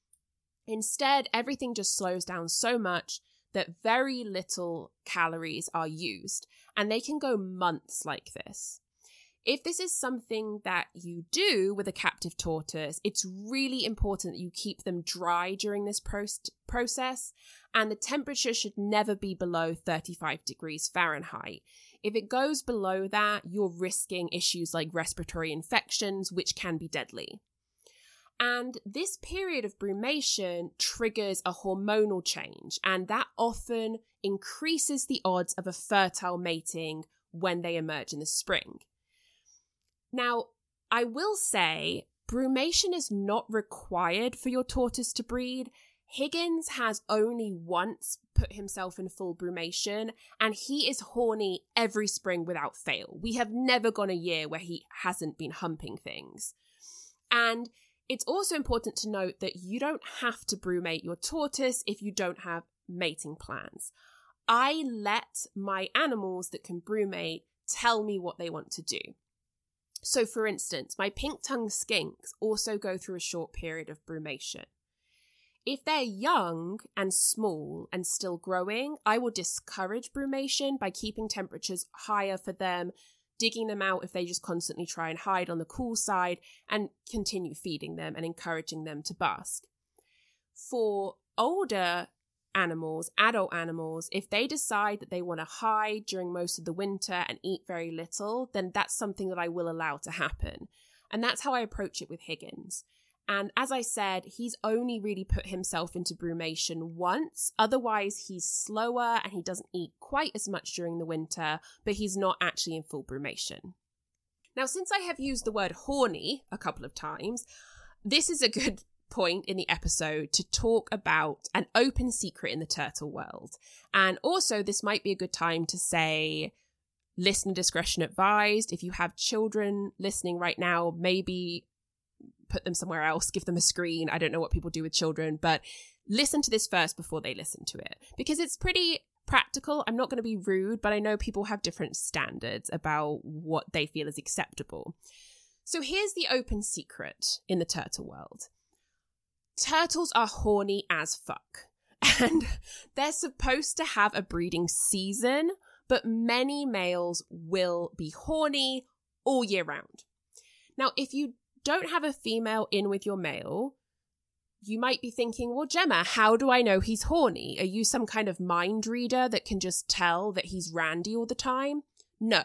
Instead, everything just slows down so much that very little calories are used, and they can go months like this. If this is something that you do with a captive tortoise, it's really important that you keep them dry during this pro- process, and the temperature should never be below thirty-five degrees Fahrenheit. If it goes below that, you're risking issues like respiratory infections, which can be deadly. And this period of brumation triggers a hormonal change, and that often increases the odds of a fertile mating when they emerge in the spring. Now, I will say brumation is not required for your tortoise to breed. Higgins has only once put himself in full brumation, and he is horny every spring without fail. We have never gone a year where he hasn't been humping things. And it's also important to note that you don't have to brumate your tortoise if you don't have mating plans. I let my animals that can brumate tell me what they want to do. So, for instance, my pink-tongued skinks also go through a short period of brumation. If they're young and small and still growing, I will discourage brumation by keeping temperatures higher for them, digging them out if they just constantly try and hide on the cool side, and continue feeding them and encouraging them to bask. For older animals, adult animals, if they decide that they want to hide during most of the winter and eat very little, then that's something that I will allow to happen. And that's how I approach it with Higgins. And as I said, he's only really put himself into brumation once. Otherwise, he's slower and he doesn't eat quite as much during the winter, but he's not actually in full brumation. Now, since I have used the word horny a couple of times, this is a good point in the episode to talk about an open secret in the turtle world. And also, this might be a good time to say listener discretion advised. If you have children listening right now, maybe put them somewhere else, give them a screen. I don't know what people do with children, but listen to this first before they listen to it, because it's pretty practical. I'm not going to be rude, but I know people have different standards about what they feel is acceptable. So here's the open secret in the turtle world. Turtles are horny as fuck, and they're supposed to have a breeding season, but many males will be horny all year round. Now, if you don't have a female in with your male, you might be thinking, well, Gemma, how do I know he's horny? Are you some kind of mind reader that can just tell that he's randy all the time? No.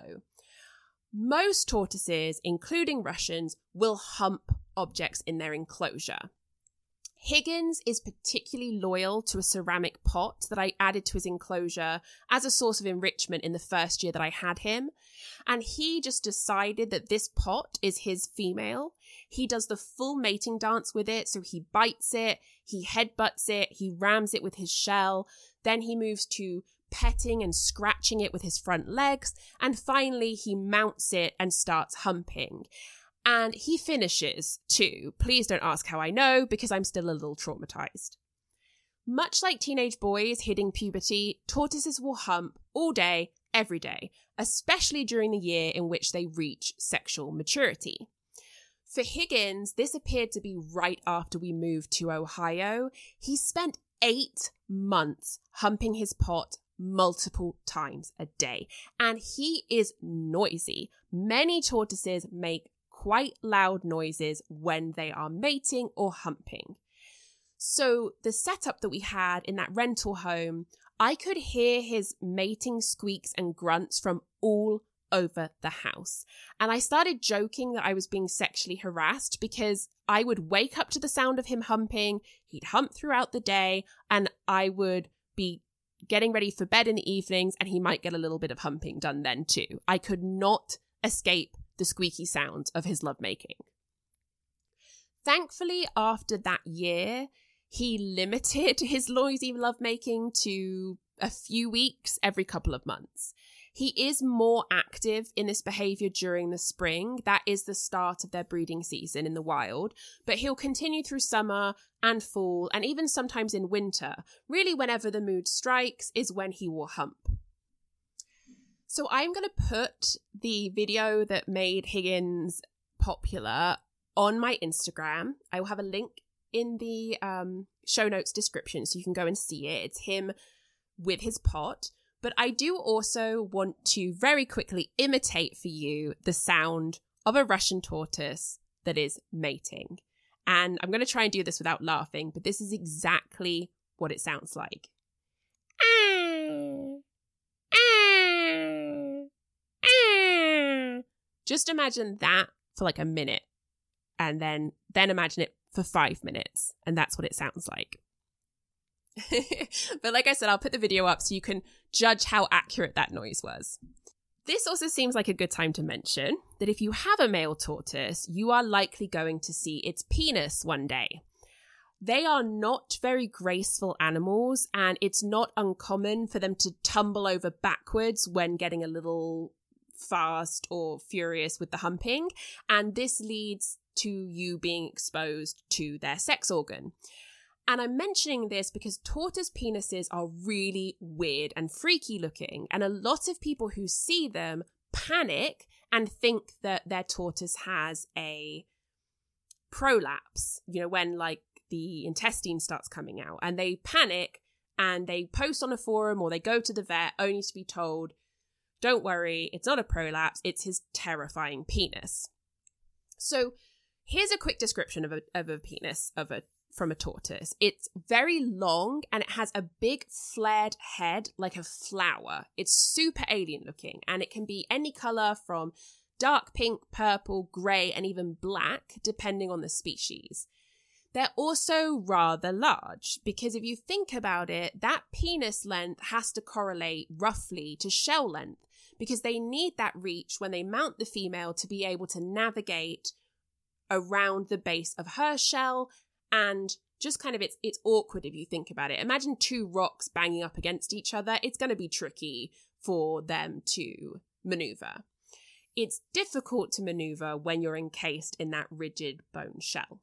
Most tortoises, including Russians, will hump objects in their enclosure. Higgins is particularly loyal to a ceramic pot that I added to his enclosure as a source of enrichment in the first year that I had him. And he just decided that this pot is his female. He does the full mating dance with it. So he bites it, he headbutts it, he rams it with his shell. Then he moves to petting and scratching it with his front legs. And finally, he mounts it and starts humping. And he finishes too. Please don't ask how I know, because I'm still a little traumatized. Much like teenage boys hitting puberty, tortoises will hump all day, every day, especially during the year in which they reach sexual maturity. For Higgins, this appeared to be right after we moved to Ohio. He spent eight months humping his pot multiple times a day, and he is noisy. Many tortoises make quite loud noises when they are mating or humping. So the setup that we had in that rental home, I could hear his mating squeaks and grunts from all over the house. And I started joking that I was being sexually harassed because I would wake up to the sound of him humping, he'd hump throughout the day, and I would be getting ready for bed in the evenings, and he might get a little bit of humping done then too. I could not escape the squeaky sounds of his lovemaking. Thankfully, after that year, he limited his noisy lovemaking to a few weeks every couple of months. He is more active in this behavior during the spring. That is the start of their breeding season in the wild, but he'll continue through summer and fall, and even sometimes in winter. Really, whenever the mood strikes is when he will hump. So I'm going to put the video that made Higgins popular on my Instagram. I will have a link in the um, show notes description so you can go and see it. It's him with his pot. But I do also want to very quickly imitate for you the sound of a Russian tortoise that is mating. And I'm going to try and do this without laughing, but this is exactly what it sounds like. Just imagine that for like a minute, and then then imagine it for five minutes, and that's what it sounds like. But like I said, I'll put the video up so you can judge how accurate that noise was. This also seems like a good time to mention that if you have a male tortoise, you are likely going to see its penis one day. They are not very graceful animals, and it's not uncommon for them to tumble over backwards when getting a little fast or furious with the humping, and this leads to you being exposed to their sex organ. And I'm mentioning this because tortoise penises are really weird and freaky looking, and a lot of people who see them panic and think that their tortoise has a prolapse, you know, when like the intestine starts coming out, and they panic and they post on a forum or they go to the vet only to be told, don't worry, it's not a prolapse, it's his terrifying penis. So here's a quick description of a, of a penis of a from a tortoise. It's very long and it has a big flared head like a flower. It's super alien looking, and it can be any color from dark pink, purple, grey, and even black, depending on the species. They're also rather large because if you think about it, that penis length has to correlate roughly to shell length because they need that reach when they mount the female to be able to navigate around the base of her shell. And just kind of, it's it's awkward if you think about it. Imagine two rocks banging up against each other. It's going to be tricky for them to maneuver. It's difficult to maneuver when you're encased in that rigid bone shell.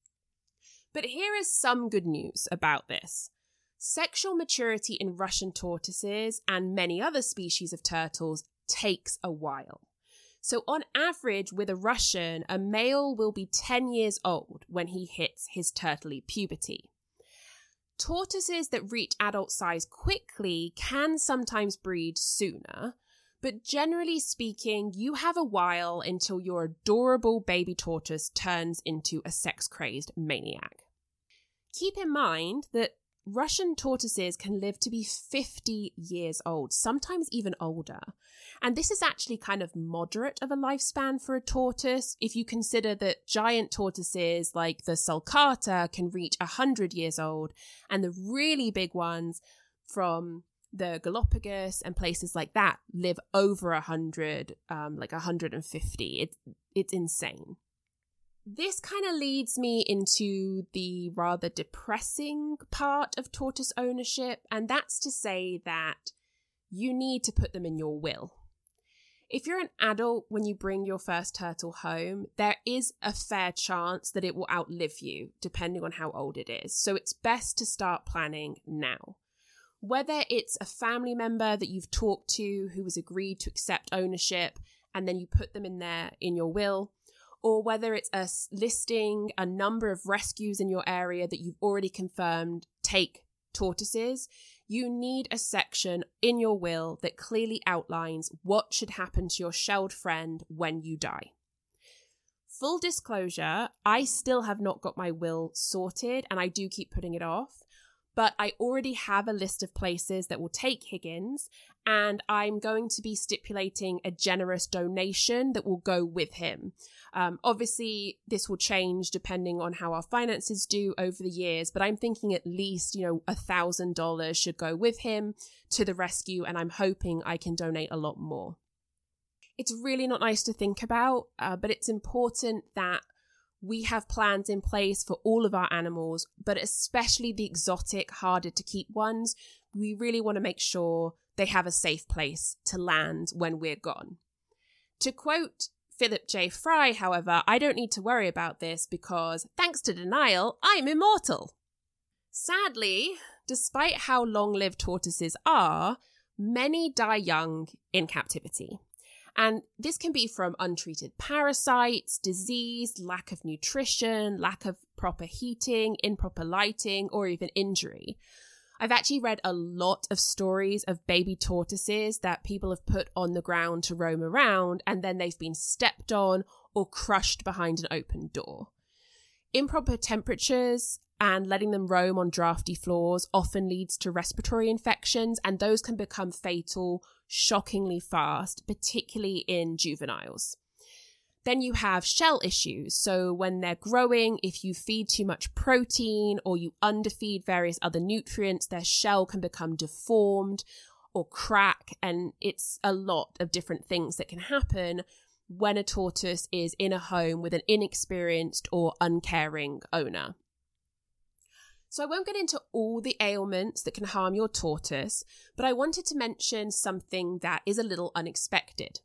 But here is some good news about this. Sexual maturity in Russian tortoises and many other species of turtles takes a while. So on average, with a Russian, a male will be ten years old when he hits his turtley puberty. Tortoises that reach adult size quickly can sometimes breed sooner, but generally speaking, you have a while until your adorable baby tortoise turns into a sex-crazed maniac. Keep in mind that Russian tortoises can live to be fifty years old, sometimes even older. And this is actually kind of moderate of a lifespan for a tortoise if you consider that giant tortoises like the sulcata can reach one hundred years old, and the really big ones from the Galapagos and places like that live over one hundred, um, like one hundred fifty. It's, it's insane. This kind of leads me into the rather depressing part of tortoise ownership, and that's to say that you need to put them in your will. If you're an adult when you bring your first turtle home, there is a fair chance that it will outlive you, depending on how old it is. So it's best to start planning now. Whether it's a family member that you've talked to who has agreed to accept ownership and then you put them in there in your will, or whether it's a listing a number of rescues in your area that you've already confirmed take tortoises, you need a section in your will that clearly outlines what should happen to your shelled friend when you die. Full disclosure, I still have not got my will sorted and I do keep putting it off. But I already have a list of places that will take Higgins, and I'm going to be stipulating a generous donation that will go with him. Um, obviously, this will change depending on how our finances do over the years, but I'm thinking at least, you know, one thousand dollars should go with him to the rescue, and I'm hoping I can donate a lot more. It's really not nice to think about, uh, but it's important that we have plans in place for all of our animals, but especially the exotic, harder to keep ones. We really want to make sure they have a safe place to land when we're gone. To quote Philip J. Fry, however, I don't need to worry about this because, thanks to denial, I'm immortal. Sadly, despite how long-lived tortoises are, many die young in captivity. And this can be from untreated parasites, disease, lack of nutrition, lack of proper heating, improper lighting, or even injury. I've actually read a lot of stories of baby tortoises that people have put on the ground to roam around, and then they've been stepped on or crushed behind an open door. Improper temperatures and letting them roam on drafty floors often leads to respiratory infections, and those can become fatal shockingly fast, particularly in juveniles. Then you have shell issues. So when they're growing, if you feed too much protein or you underfeed various other nutrients, their shell can become deformed or crack, and it's a lot of different things that can happen when a tortoise is in a home with an inexperienced or uncaring owner. So I won't get into all the ailments that can harm your tortoise, but I wanted to mention something that is a little unexpected.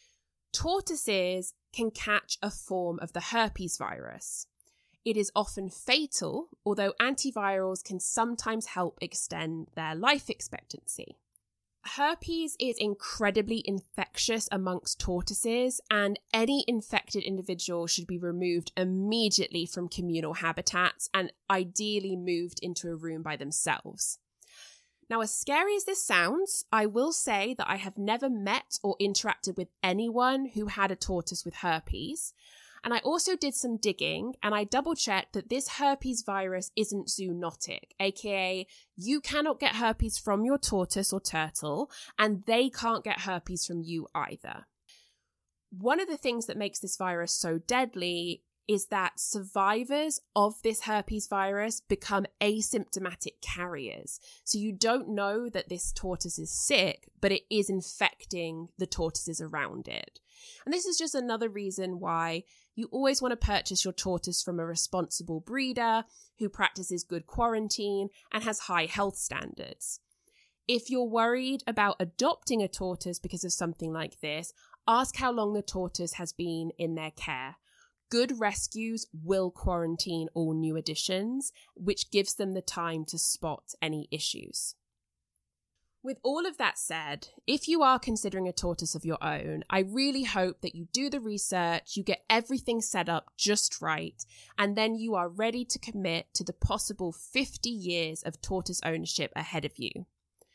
Tortoises can catch a form of the herpes virus. It is often fatal, although antivirals can sometimes help extend their life expectancy. Herpes is incredibly infectious amongst tortoises, and any infected individual should be removed immediately from communal habitats and ideally moved into a room by themselves. Now, as scary as this sounds, I will say that I have never met or interacted with anyone who had a tortoise with herpes. And I also did some digging and I double checked that this herpes virus isn't zoonotic, aka you cannot get herpes from your tortoise or turtle and they can't get herpes from you either. One of the things that makes this virus so deadly is that survivors of this herpes virus become asymptomatic carriers. So you don't know that this tortoise is sick, but it is infecting the tortoises around it. And this is just another reason why you always want to purchase your tortoise from a responsible breeder who practices good quarantine and has high health standards. If you're worried about adopting a tortoise because of something like this, ask how long the tortoise has been in their care. Good rescues will quarantine all new additions, which gives them the time to spot any issues. With all of that said, if you are considering a tortoise of your own, I really hope that you do the research, you get everything set up just right, and then you are ready to commit to the possible fifty years of tortoise ownership ahead of you.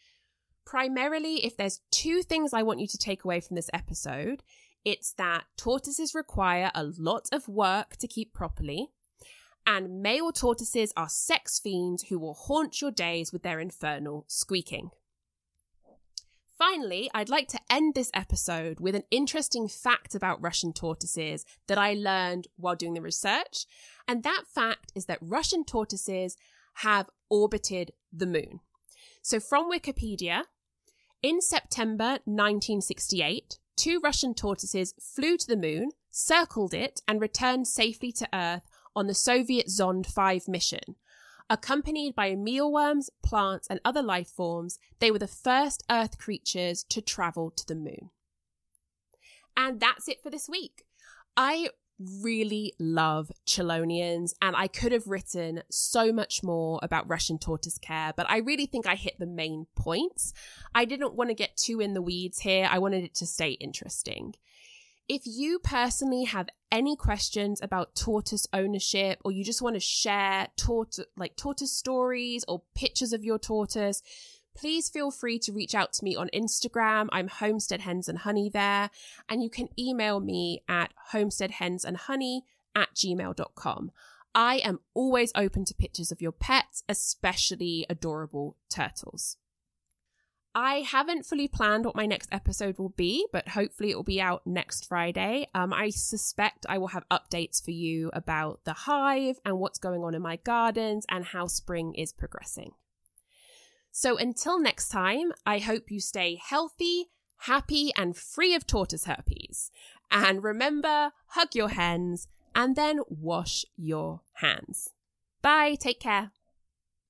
Primarily, if there's two things I want you to take away from this episode, it's that tortoises require a lot of work to keep properly, And male tortoises are sex fiends who will haunt your days with their infernal squeaking. Finally, I'd like to end this episode with an interesting fact about Russian tortoises that I learned while doing the research. And that fact is that Russian tortoises have orbited the moon. So from Wikipedia, in September nineteen sixty-eight, two Russian tortoises flew to the moon, circled it, and returned safely to Earth on the Soviet Zond five mission. Accompanied by mealworms, plants, and other life forms, they were the first Earth creatures to travel to the moon. And that's it for this week. I really love chelonians, and I could have written so much more about Russian tortoise care, but I really think I hit the main points. I didn't want to get too in the weeds here. I wanted it to stay interesting. If you personally have any questions about tortoise ownership, or you just want to share tort- like tortoise stories or pictures of your tortoise, please feel free to reach out to me on Instagram. I'm Homestead Hens and Honey there. And you can email me at homesteadhensandhoney at gmail dot com. I am always open to pictures of your pets, especially adorable turtles. I haven't fully planned what my next episode will be, but hopefully it will be out next Friday. Um, I suspect I will have updates for you about the hive and what's going on in my gardens and how spring is progressing. So until next time, I hope you stay healthy, happy, and free of tortoise herpes. And remember, hug your hens and then wash your hands. Bye, take care.